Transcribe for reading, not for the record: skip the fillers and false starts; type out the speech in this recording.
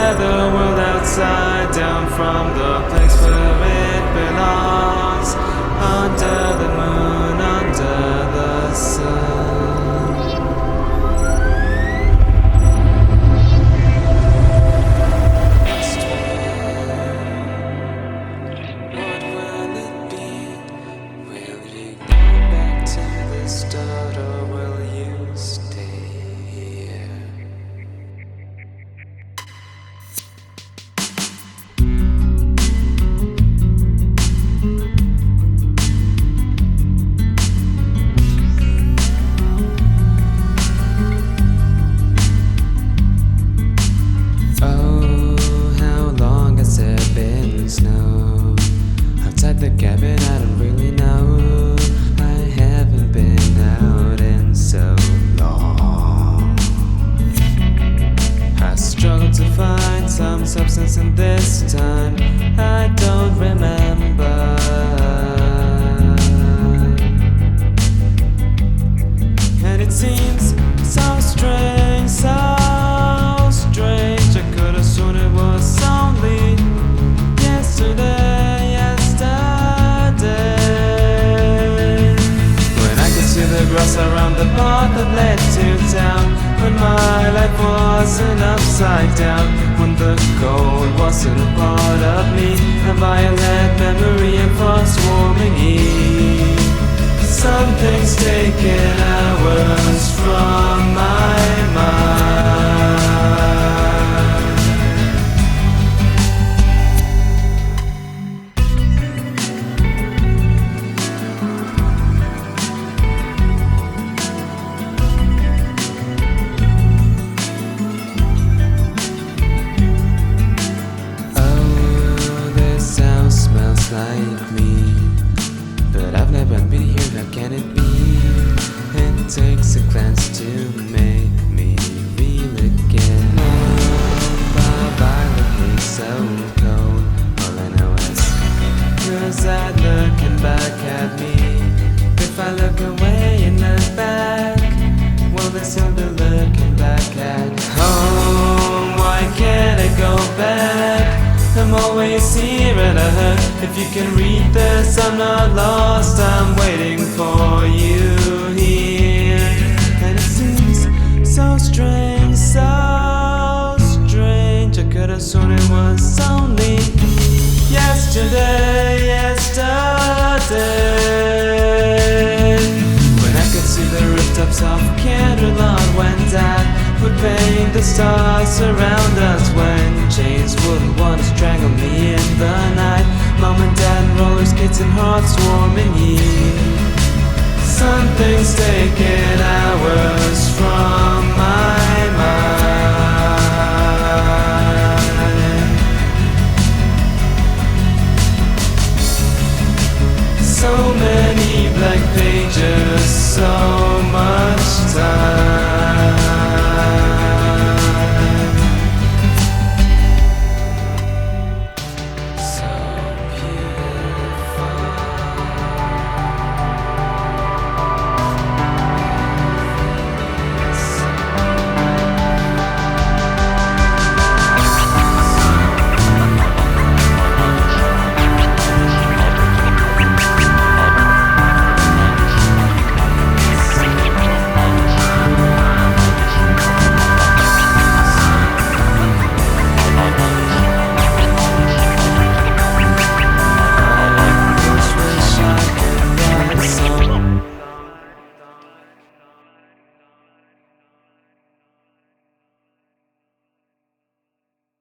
tear the world outside down from the place where it belongs. Under the moon, under the sun. What will it be? Will you go back to the start, or will you stay here? Snow outside the cabin, I don't really know. I haven't been out in so long. I struggled to find some substance, and this time I don't remember. And it seems so strange, so strange. I could have sworn it was only the grass around the path that led to town, when my life wasn't upside down, when the cold wasn't a part of me, a violet memory and frost-warming heat. Something's taken hours from my mind. Like me, but I've never been here. How can it be? It takes a glance to make me feel again. Violet haze so cold. All I know is yours that looking back at me. If I look away and look back, well, they're still be looking back at home. Why can't I go back? I'm always here and I heard. If you can read this, I'm not lost. I'm waiting for you here. And it seems so strange, so strange. I could have sworn it was only yesterday, yesterday, when I could see the rooftops of Canterlot, when Dad would paint the stars around us, when chains wouldn't want to strangle me in the night. Mom and Dad and roller skates and hearts warming heat. Something's taken